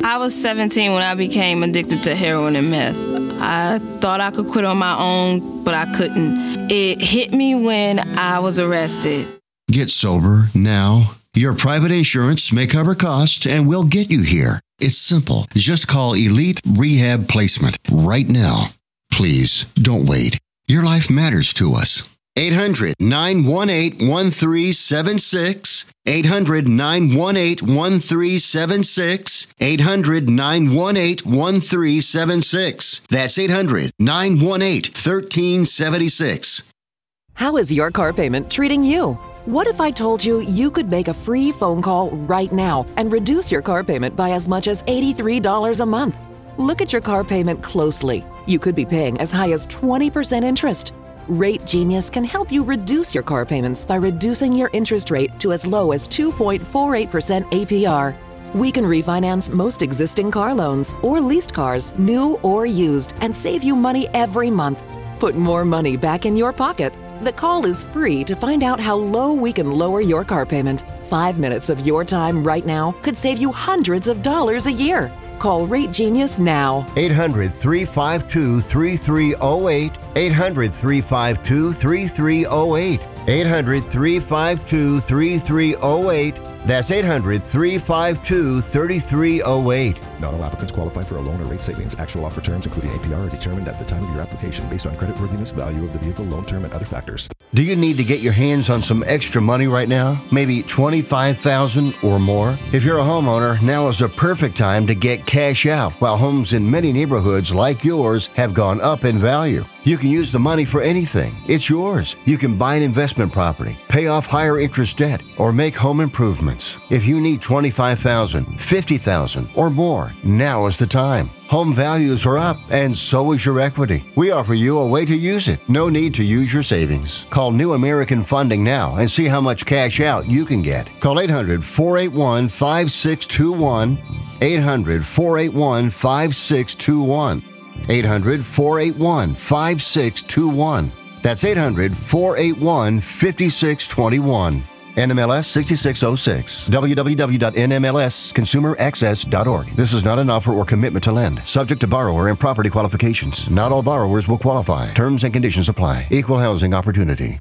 S1: I was seventeen when I became addicted to heroin and meth. I thought I could quit on my own, but I couldn't. It hit me when I was arrested.
S7: Get sober now. Your private insurance may cover costs and will get you here. It's simple. Just call Elite Rehab Placement right now. Please don't wait. Your life matters to us. eight hundred, nine one eight, one three seven six. eight hundred, nine one eight, one three seven six. eight hundred, nine one eight, one three seven six. That's eight hundred, nine one eight, one three seven six.
S23: How is your car payment treating you? What if I told you you could make a free phone call right now and reduce your car payment by as much as eighty-three dollars a month? Look at your car payment closely. You could be paying as high as twenty percent interest. Rate Genius can help you reduce your car payments by reducing your interest rate to as low as two point four eight percent A P R. We can refinance most existing car loans or leased cars, new or used, and save you money every month. Put more money back in your pocket. The call is free to find out how low we can lower your car payment. Five minutes of your time right now could save you hundreds of dollars a year. Call Rate Genius now.
S6: eight hundred, three five two, three three zero eight. eight hundred, three five two, three three zero eight. eight hundred, three five two, three three zero eight. That's eight hundred, three five two, three three zero eight.
S9: Not all applicants qualify for a loan or rate savings. Actual offer terms, including A P R, are determined at the time of your application based on creditworthiness, value of the vehicle, loan term, and other factors.
S6: Do you need to get your hands on some extra money right now? Maybe twenty-five thousand dollars or more? If you're a homeowner, now is a perfect time to get cash out while homes in many neighborhoods like yours have gone up in value. You can use the money for anything. It's yours. You can buy an investment property, pay off higher interest debt, or make home improvements. If you need twenty-five thousand dollars, fifty thousand dollars, or more, now is the time. Home values are up, and so is your equity. We offer you a way to use it. No need to use your savings. Call New American Funding now and see how much cash out you can get. Call eight hundred, four eight one, five six two one. eight hundred, four eight one, five six two one. eight hundred, four eight one, five six two one. That's eight hundred, four eight one, five six two one. N M L S sixty-six oh six. w w w dot n m l s consumer access dot org. This is not an offer or commitment to lend. Subject to borrower and property qualifications. Not all borrowers will qualify. Terms and conditions apply. Equal housing opportunity.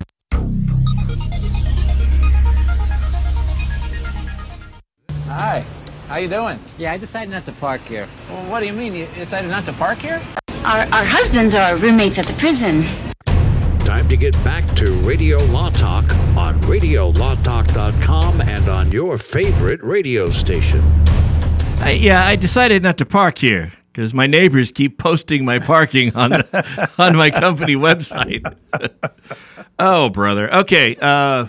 S10: Hi. How you doing? Yeah, I decided not to park here. Well, what do you mean? You decided not to park here?
S11: Our, our husbands are roommates at the prison.
S12: Time to get back to Radio Law Talk on radio law talk dot com and on your favorite radio station.
S2: I, yeah, I decided not to park here because my neighbors keep posting my parking on on my company website. Oh, brother. Okay. Uh,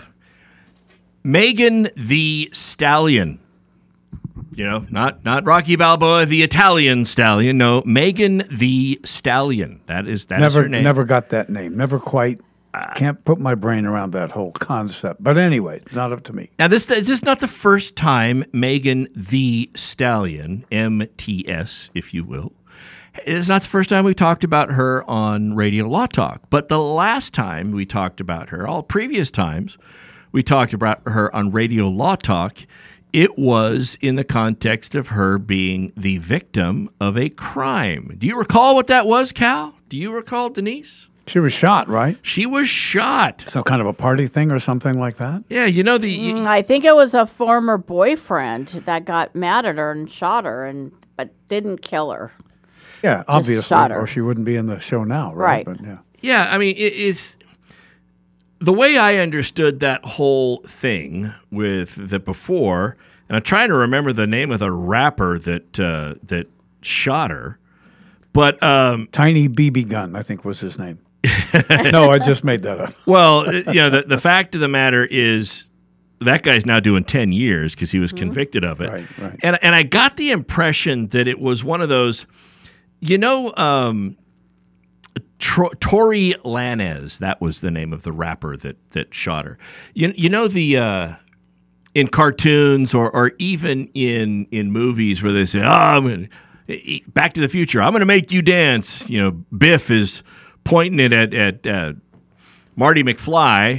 S2: Megan Thee Stallion. You know, not not Rocky Balboa, the Italian stallion. No, Megan Thee Stallion. That is that
S4: never,
S2: is her name.
S4: Never got that name. Never quite. Can't put my brain around that whole concept. But anyway, not up to me.
S2: Now, this, this is not the first time Megan Thee Stallion, M T S, if you will. It's not the first time we talked about her on Radio Law Talk. But the last time we talked about her, all previous times we talked about her on Radio Law Talk, it was in the context of her being the victim of a crime. Do you recall what that was, Cal? Do you recall, Denise?
S4: She was shot, right?
S2: She was shot.
S4: Some kind of a party thing or something like that?
S2: Yeah, you know the...
S3: Mm, I think it was a former boyfriend that got mad at her and shot her, and but didn't kill her.
S4: Yeah,
S3: Just
S4: obviously,
S3: shot her.
S4: or she wouldn't be in the show now, right?
S3: Right.
S4: But, yeah.
S2: Yeah, I mean, it is... The way I understood that whole thing with the before, and I'm trying to remember the name of the rapper that uh, that shot her, but... Um,
S4: Tiny B B Gun, I think was his name. No, I just made that up.
S2: Well, you know, the, the fact of the matter is that guy's now doing ten years because he was mm-hmm. convicted of it.
S4: Right, right.
S2: And, and I got the impression that it was one of those, you know... Um, Tro- Tory Lanez, that was the name of the rapper that, that shot her. You you know the uh, in cartoons or or even in in movies where they say, "Oh, I'm gonna, Back to the Future, I'm going to make you dance." You know, Biff is pointing it at at uh, Marty McFly,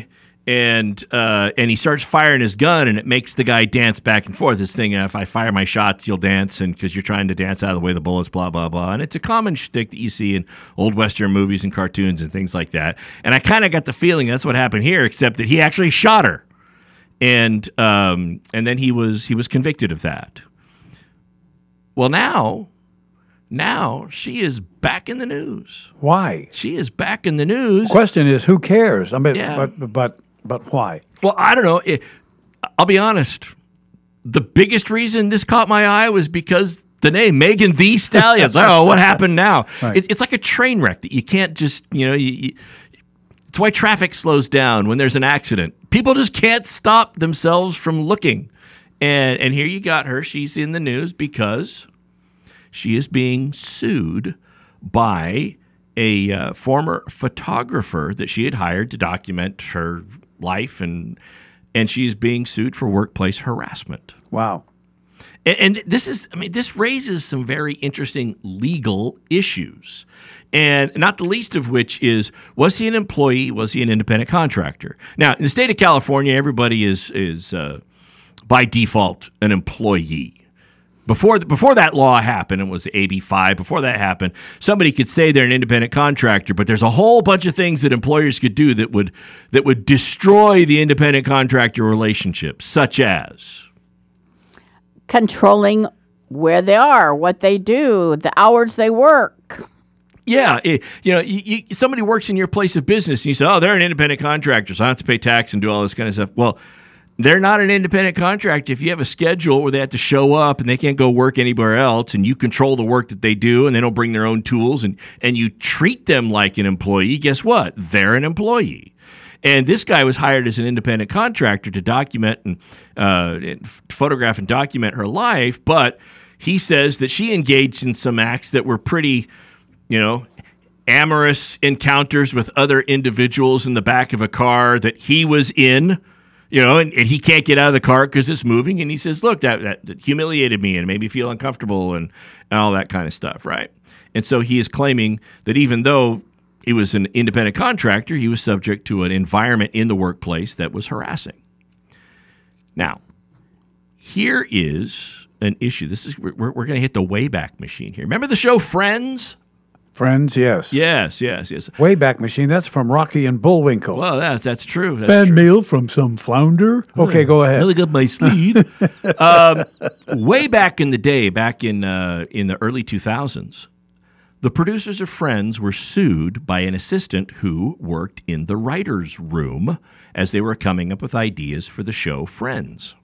S2: And uh, and he starts firing his gun, and it makes the guy dance back and forth. This thing, uh, if I fire my shots, you'll dance, and because you're trying to dance out of the way of the bullets, blah, blah, blah. And it's a common shtick that you see in old Western movies and cartoons and things like that. And I kind of got the feeling that's what happened here, except that he actually shot her. And um, and then he was he was convicted of that. Well, now, now she is back in the news.
S4: Why?
S2: She is back in the news.
S4: Question is, who cares? I mean,
S2: Yeah.
S4: but but but why?
S2: Well, I don't know. It, I'll be honest. The biggest reason this caught my eye was because the name Megan Thee Stallion. Oh, what happened now?
S4: Right.
S2: It, it's like a train wreck that you can't just, you know, you, you, it's why traffic slows down when there's an accident. People just can't stop themselves from looking. And and here you got her. She's in the news because she is being sued by a uh, former photographer that she had hired to document her life, and and she's being sued for workplace harassment.
S4: Wow.
S2: And, and this is, I mean, this raises some very interesting legal issues, and not the least of which is, was he an employee? Was he an independent contractor? Now, in the state of California, everybody is is uh, by default an employee. Before before that law happened, it was A B five, before that happened, somebody could say they're an independent contractor, but there's a whole bunch of things that employers could do that would that would destroy the independent contractor relationship, such as
S3: controlling where they are, what they do, the hours they work.
S2: Yeah, it, you know, you, you, somebody works in your place of business, and you say, oh, they're an independent contractor, so I don't have to pay tax and do all this kind of stuff. Well, they're not an independent contractor if you have a schedule where they have to show up and they can't go work anywhere else, and you control the work that they do, and they don't bring their own tools, and, and you treat them like an employee. Guess what? They're an employee. And this guy was hired as an independent contractor to document and, uh, and photograph and document her life, but he says that she engaged in some acts that were pretty, you know, amorous encounters with other individuals in the back of a car that he was in. You know, and, and he can't get out of the car because it's moving. And he says, look, that, that, that humiliated me and made me feel uncomfortable and, and all that kind of stuff, right? And so he is claiming that even though he was an independent contractor, he was subject to an environment in the workplace that was harassing. Now, here is an issue. This is We're, we're going to hit the Wayback Machine here. Remember the show Friends?
S4: Friends, yes.
S2: Yes, yes, yes.
S4: Wayback Machine, that's from Rocky and Bullwinkle.
S2: Well, that's that's true. That's
S4: Fan
S2: true.
S4: mail from some flounder. Okay, go ahead.
S2: Really got my sleeve. um, way back in the day, back in uh, in the early two thousands, the producers of Friends were sued by an assistant who worked in the writer's room as they were coming up with ideas for the show Friends.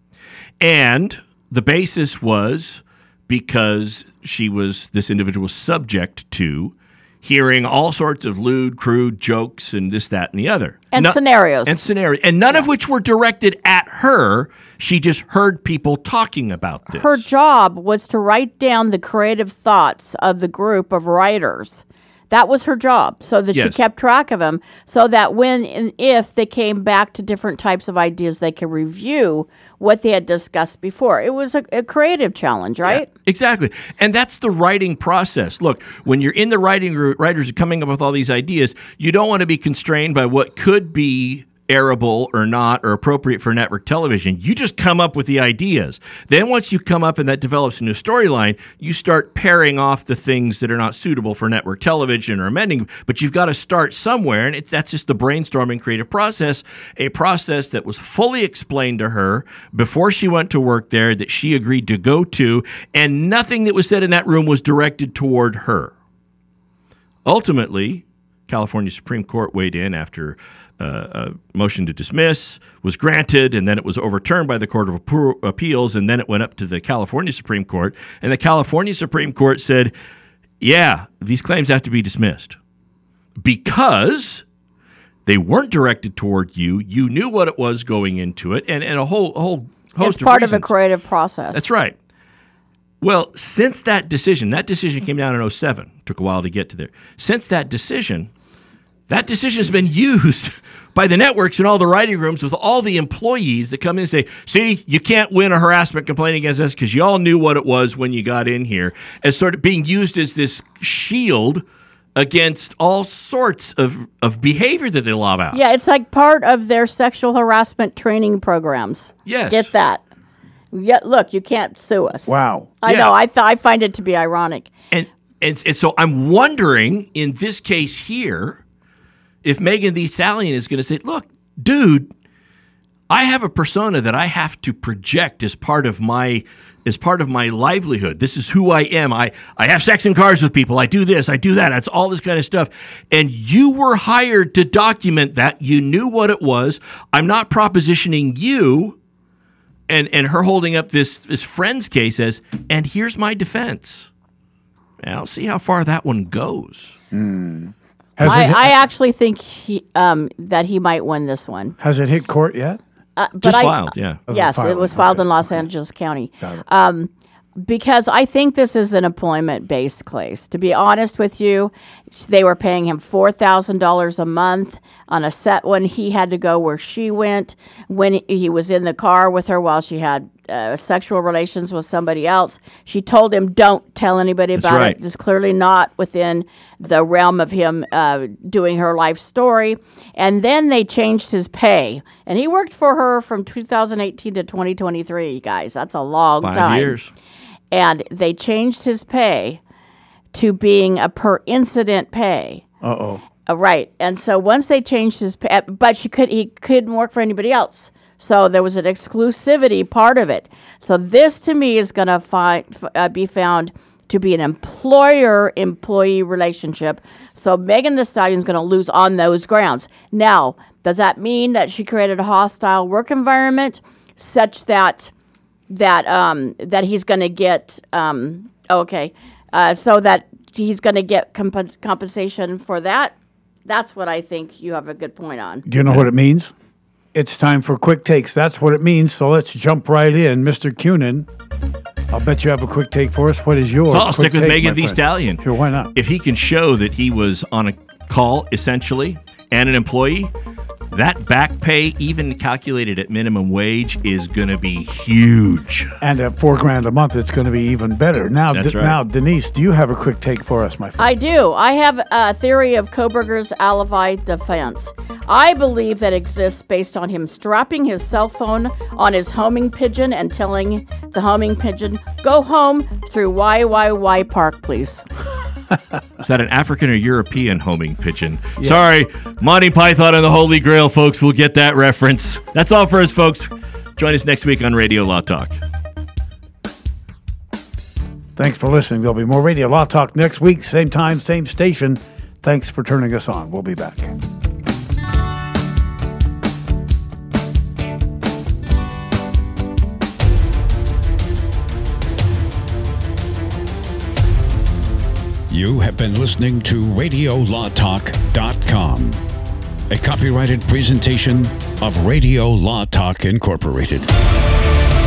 S2: And the basis was because she was, this individual was subject to hearing all sorts of lewd, crude jokes and this, that, and the other.
S3: And
S2: no,
S3: scenarios.
S2: And scenarios. And none of which were directed at her. She just heard people talking about this.
S3: Her job was to write down the creative thoughts of the group of writers. That was her job, so that
S2: Yes.
S3: she kept track of them, so that when and if they came back to different types of ideas, they could review what they had discussed before. It was a, a creative challenge, right?
S2: Yeah, exactly. And that's the writing process. Look, when you're in the writing room, writers are coming up with all these ideas, you don't want to be constrained by what could be airable or not or appropriate for network television. You just come up with the ideas. Then once you come up and that develops a new storyline, you start pairing off the things that are not suitable for network television or amending, but you've got to start somewhere, and it's that's just the brainstorming creative process, a process that was fully explained to her before she went to work there, that she agreed to go to, and nothing that was said in that room was directed toward her. Ultimately, California Supreme Court weighed in after Uh, a motion to dismiss was granted, and then it was overturned by the Court of Appeals, and then it went up to the California Supreme Court, and the California Supreme Court said, yeah, these claims have to be dismissed because they weren't directed toward you. You knew what it was going into it, and, and a whole a whole host
S3: It's
S2: of
S3: part of a
S2: reasons.
S3: creative process.
S2: That's right. Well, since that decision, that decision came down in oh seven. Took a while to get to there. Since that decision, that decision has been used by the networks in all the writing rooms with all the employees that come in and say, see, you can't win a harassment complaint against us because you all knew what it was when you got in here, as sort of being used as this shield against all sorts of, of behavior that they lob out.
S3: Yeah, it's like part of their sexual harassment training programs.
S2: Yes.
S3: Get that. Yeah, look, you can't sue us.
S4: Wow.
S3: I
S2: Yeah.
S3: know. I th- I find it to be ironic.
S2: And, and and so I'm wondering, in this case here, if Megan Thee Stallion is going to say, look, dude, I have a persona that I have to project as part of my as part of my livelihood. This is who I am. I, I have sex in cars with people. I do this. I do that. It's all this kind of stuff. And you were hired to document that. You knew what it was. I'm not propositioning you. And and her holding up this, this Friends case as, and here's my defense. And I'll see how far that one goes.
S4: Mm.
S3: I, I actually think he, um, that he might win this one.
S4: Has it hit court yet?
S3: Uh, but
S2: Just
S3: I,
S2: filed, yeah.
S4: Oh,
S3: Yes,
S4: filed,
S3: it was filed
S4: okay.
S3: in Los Angeles County. Um, because I think this is an employment-based case. To be honest with you, they were paying him four thousand dollars a month on a set when he had to go where she went, when he was in the car with her while she had uh, sexual relations with somebody else. She told him, don't tell anybody
S2: That's
S3: about
S2: right.
S3: it. It's clearly not within the realm of him uh, doing her life story. And then they changed his pay. And he worked for her from two thousand eighteen to twenty twenty-three, guys. That's a long
S2: Five
S3: time.
S2: years.
S3: And they changed his pay to being a per incident pay.
S4: Uh-oh.
S3: Uh, right. And so once they changed his pay, but she could he couldn't work for anybody else. So there was an exclusivity part of it. So this to me is going to find uh, be found to be an employer-employee relationship. So Megan Thee Stallion is going to lose on those grounds. Now, does that mean that she created a hostile work environment such that that um, that he's going to get um, okay, uh, so that he's going to get comp- compensation for that? That's what I think you have a good point on.
S4: Do you know what it means? It's time for quick takes. That's what it means. So let's jump right in. Mister Cunin, I'll bet you have a quick take for us. What is your
S2: So I'll
S4: quick
S2: stick with
S4: take,
S2: Megan
S4: my
S2: Thee
S4: friend?
S2: Stallion.
S4: Sure, why not?
S2: If he can show that he was on a call, essentially, and an employee, that back pay, even calculated at minimum wage, is going to be huge.
S4: And at four grand a month, it's going to be even better. Now,
S2: That's
S4: D-
S2: right.
S4: now, Denise, do you have a quick take for us, my friend?
S3: I do. I have a theory of Koberger's alibi defense. I believe that exists based on him strapping his cell phone on his homing pigeon and telling the homing pigeon, go home through Y Y Y Park, please.
S2: Is that an African or European homing pigeon? Sorry, Monty Python and the Holy Grail, folks. We'll get that reference. That's all for us, folks. Join us next week on Radio Law Talk.
S4: Thanks for listening. There'll be more Radio Law Talk next week, same time, same station. Thanks for turning us on. We'll be back.
S13: You have been listening to radio law talk dot com, a copyrighted presentation of Radio Law Talk Incorporated.